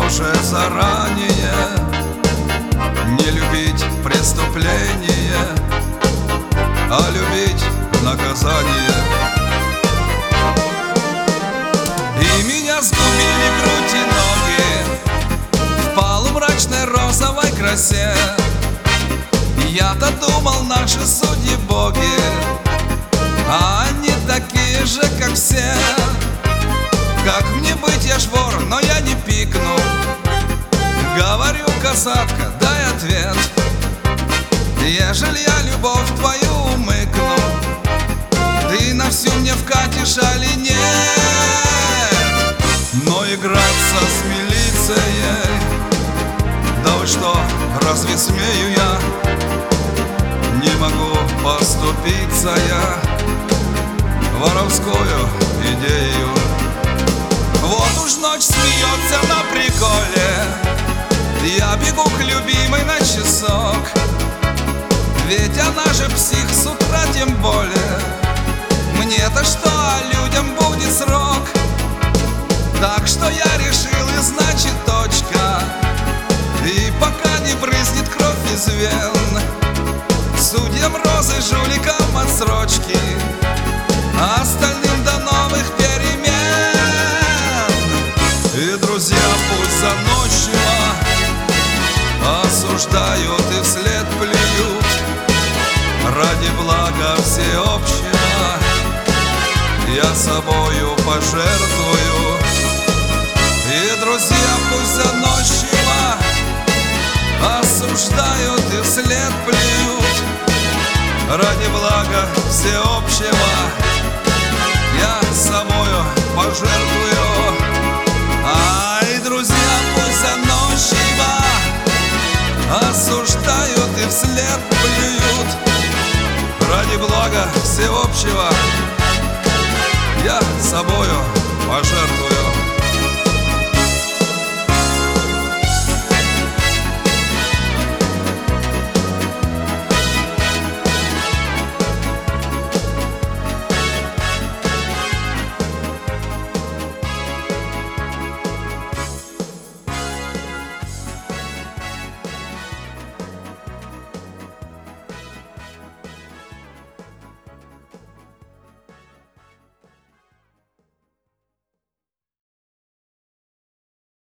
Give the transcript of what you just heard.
уже заранее не любить преступление, а любить наказание. И меня сгубили грудь и ноги в полумрачной розовой красе. Я-то думал, наши судьи боги, а они такие же, как все. Как мне быть, я ж вор, но я не пикну. Говорю, касатка, дай ответ. Ежели я любовь твою умыкну, ты на всю мне вкатишь, али нет? Но играться с милицией, да вы что, разве смею я? Не могу поступиться я воровскую идею. Вот уж ночь смеется на приколе, я бегу к любимой на часок. Ведь она же псих с утра тем более. Мне-то что, а людям будет срок. Так что я решил, и значит точка. И пока не брызнет кровь из вен, судьям розы, жуликам отсрочки, а остальным до новых перемен. И друзья пусть заносчиво осуждают и вслед плюют. Ради блага всеобщего я собою пожертвую. И друзья пусть заносчиво осуждают и вслед плюют. Ради блага всеобщего я собою пожертвую. Ай, друзья пусть заносчиво осуждают и вслед плюют. Ради блага всеобщего я собою пожертвую.